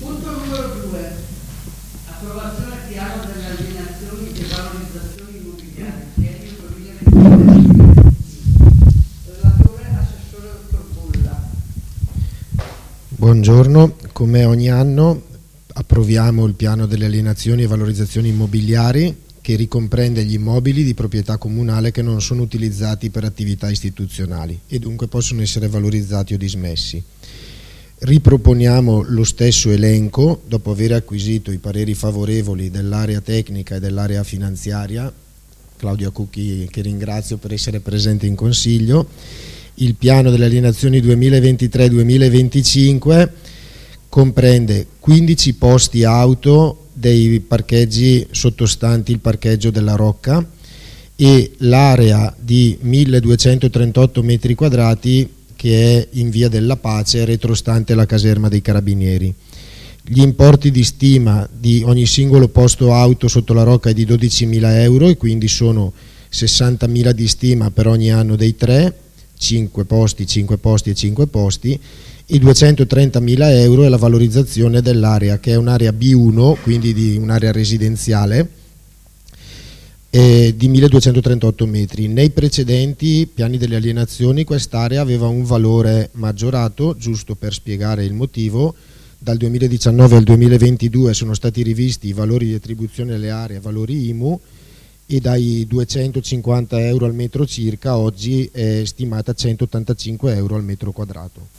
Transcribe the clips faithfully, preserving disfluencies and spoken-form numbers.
Punto numero due. Approvazione piano delle alienazioni e valorizzazioni immobiliari. Triennio duemilaventidue. Relatore assessore dottor Bulla. Buongiorno, come ogni anno approviamo il piano delle alienazioni e valorizzazioni immobiliari che ricomprende gli immobili di proprietà comunale che non sono utilizzati per attività istituzionali e dunque possono essere valorizzati o dismessi. Riproponiamo lo stesso elenco dopo aver acquisito i pareri favorevoli dell'area tecnica e dell'area finanziaria, Claudia Cucchi che ringrazio per essere presente in consiglio. Il piano delle alienazioni duemilaventitré duemilaventicinque comprende quindici posti auto dei parcheggi sottostanti il parcheggio della Rocca e l'area di milleduecentotrentotto metri quadrati che è in via della Pace retrostante la caserma dei Carabinieri. Gli importi di stima di ogni singolo posto auto sotto la Rocca è di dodicimila euro e quindi sono sessantamila di stima per ogni anno dei tre, cinque posti, cinque posti e cinque posti. I duecentotrentamila euro è la valorizzazione dell'area, che è un'area B uno, quindi di un'area residenziale, eh, di milleduecentotrentotto metri. Nei precedenti piani delle alienazioni quest'area aveva un valore maggiorato, giusto per spiegare il motivo. Dal duemiladiciannove al duemilaventidue sono stati rivisti i valori di attribuzione alle aree, valori I M U, e dai duecentocinquanta euro al metro circa oggi è stimata a centottantacinque euro al metro quadrato.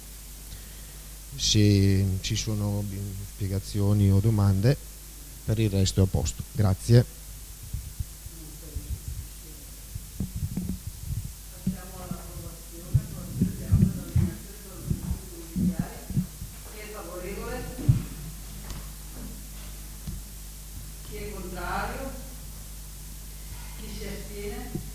Se ci sono spiegazioni o domande, per il resto è a posto. Grazie. Passiamo all'approvazione. Procediamo all'alienazione e valorizzazioni immobiliari. Chi è favorevole? Chi è contrario? Chi si astiene?